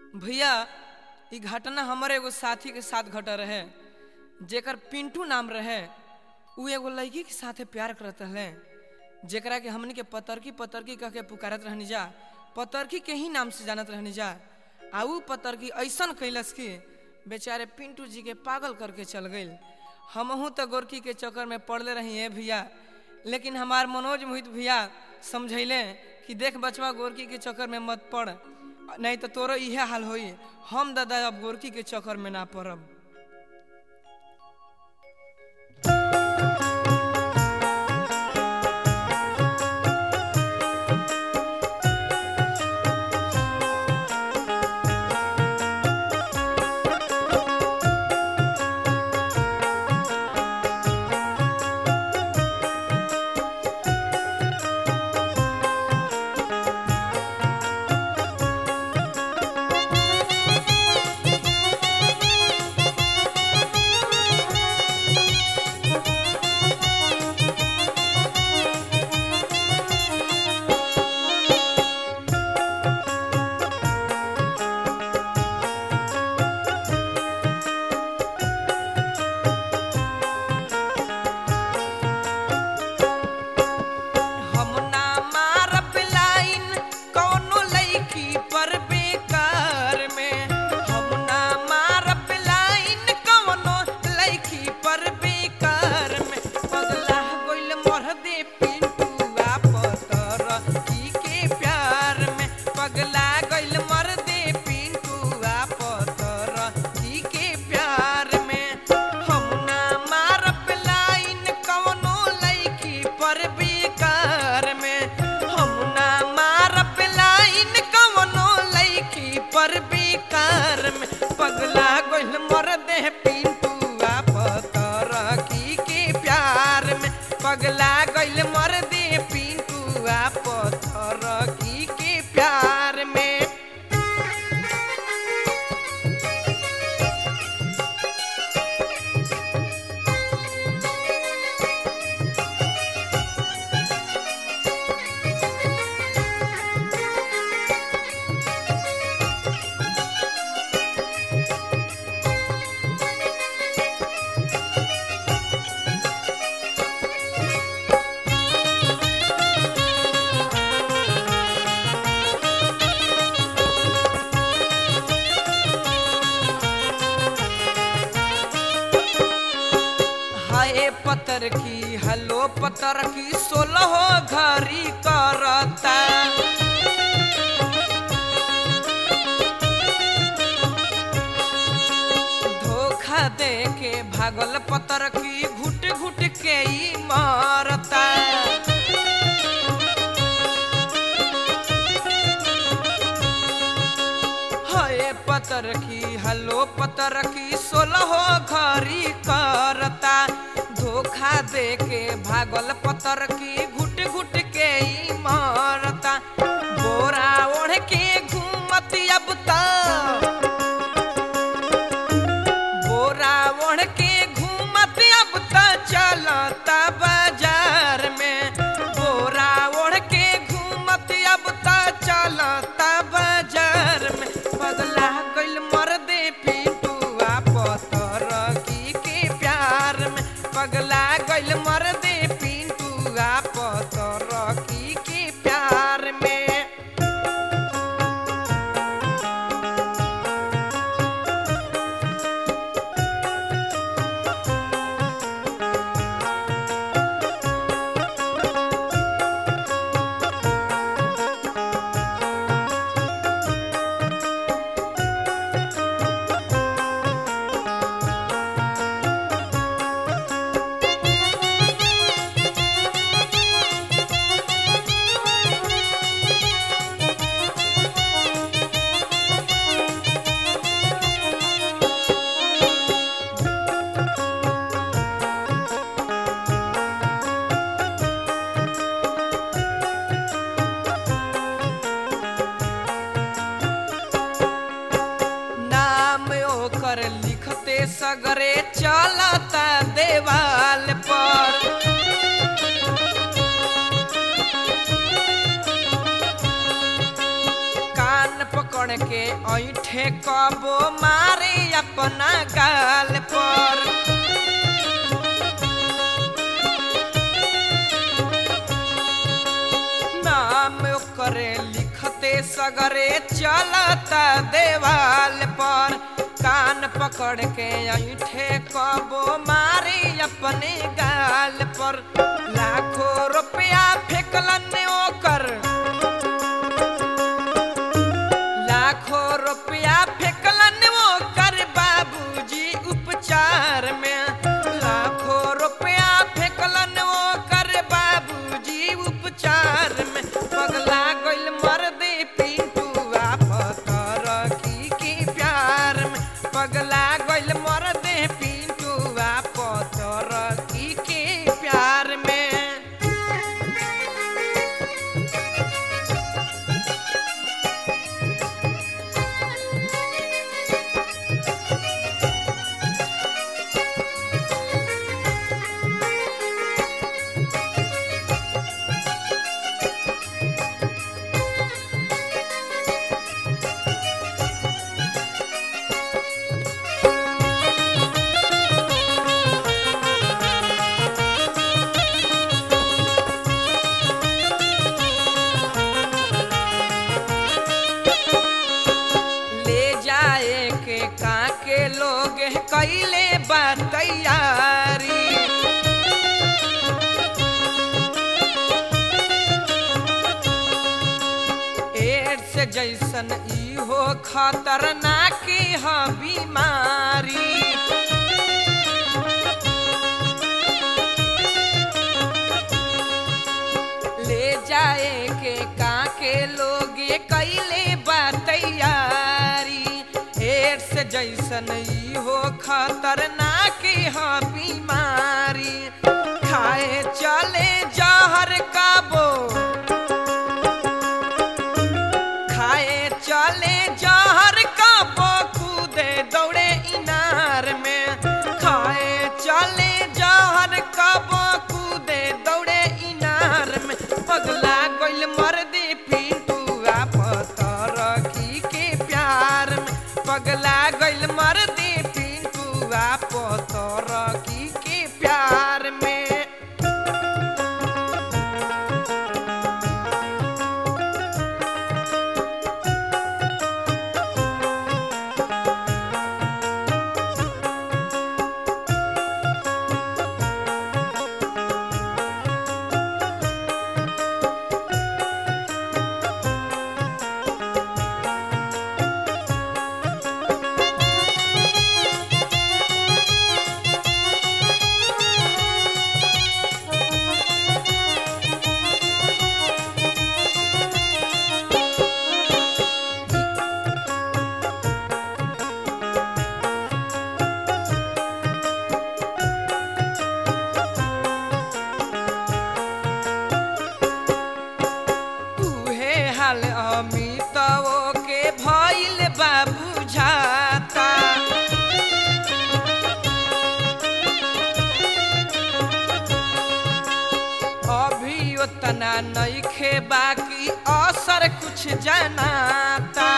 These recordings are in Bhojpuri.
भैया ई घटना हमारे एगो साथी के साथ घट रहे जेकर पिंटू नाम रहे। उ एगो लड़की के साथे प्यार करत रहे जेकरा के हमनी के पतरकी पतरकी कह के पुकारत रहनी जा, पतरकी के ही नाम से जानत रहनी जा। आ उ पतरकी ऐसन कैलस कि बेचारे पिंटू जी के पागल करके चल गई। हमहू तो गोरकी के चक्कर में पड़ले रही है भैया, लेकिन हमार मनोज मोहित भैया समझैले कि देख बचवा गोरकी के चक्कर में मत पड़, नहीं तो तोरो इहे हाल होई। हम दादा अब गोरकी के चक्कर में ना पड़ब। पगला गइल मर दे पिंटुआ पतरकी के प्यार में। पतरकी हलो पतरकी 16 घड़ी करता। धोखा दे के भागल पतरकी घुट घुट के ही मरता। हाय पतरकी हलो पतरकी 16 घड़ी करता। धोखा दे के भागल पतरकी घुट घुट के ही मरता। बोरा ओढ़ के घूमती अब तक, बोरा ओढ़ के घूमती अब तक चलता बाजार में। बोरा ओढ़ के घूमती अब तक चलता बाजार में। पगला गइल मर दे पिंटुआ पतरकी के प्यार में। पगला गइल मर दे पिंटुआ पकड़ के ऐठे कबो मारे अपना गाल पर। नाम करे लिखते सगरे चलता देवाल पर। कान पकड़ के ऐठे कबो मारे अपने गाल पर। लाखों रुपया फेंकलन ओकर, लाखों रुपया फेंकलन ओकर बाबूजी उपचार में। लाखों रुपया फेंकलन ओकर बाबूजी उपचार में। पगला गइल मर्दे पिंटुआ पतरकी के प्यार में। पगला गइल मर्दे पिंटुआ पतरकी के प्यार में। काके लोग कैले बा तैयारी। एड्स जैसन इहो खतरनाक ह बीमारी। ले जाए के काके लोग कैले बा तैयारी। एड्स जैसन इहो खतरनाक ह बीमारी। खाए चले जहर काबो, खाए चले जहर काबो कूदे दौड़े इनार में। खाए चले जहर काबो कूदे दौड़े इनार में। पगला गइल मर्दे पिंटुआ पतरकी के प्यार में। पगला गइल मर्दे पिंटुआ पतरकी के प्यार में। हाल अमितवो के भइल बा बुझाता। अभी उतना नइखे बाकी असर कुछ जनाता।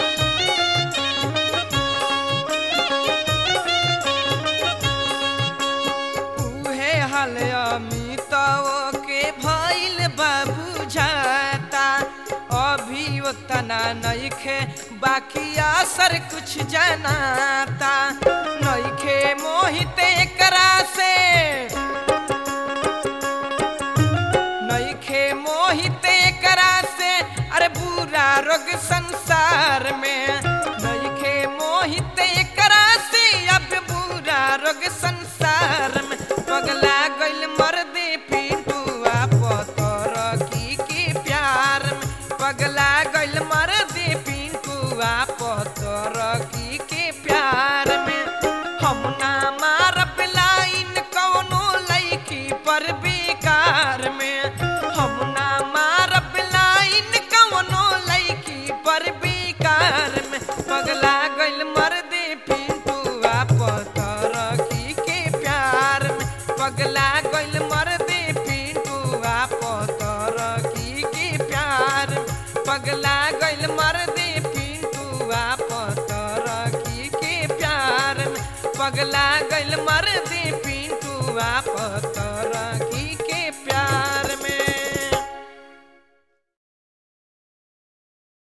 उहे हाल अमितवो के भइल बा बुझाता। अभी उतना नइखे बाकी असर कुछ जनाता। नइखे मोहित एकरा से, नइखे मोहित एकरा से। अरे बुरा रोग संसार में। नइखे मोहित एकरा से अब बुरा रोग संसार में। पगला गइल मर्दे पिंटुआ पतरकी के प्यार में। पगला गइल मर्दे पिंटुआ पतरकी के प्यार में। हम ना मारब लाइन कौनो लइकी पर बेकार में। हम ना मारब लाइन कौनो लइकी पर बेकार में। पगला गइल मर्दे पिंटुआ पतरकी के पगला गइल मर दी पिंटुआ पतर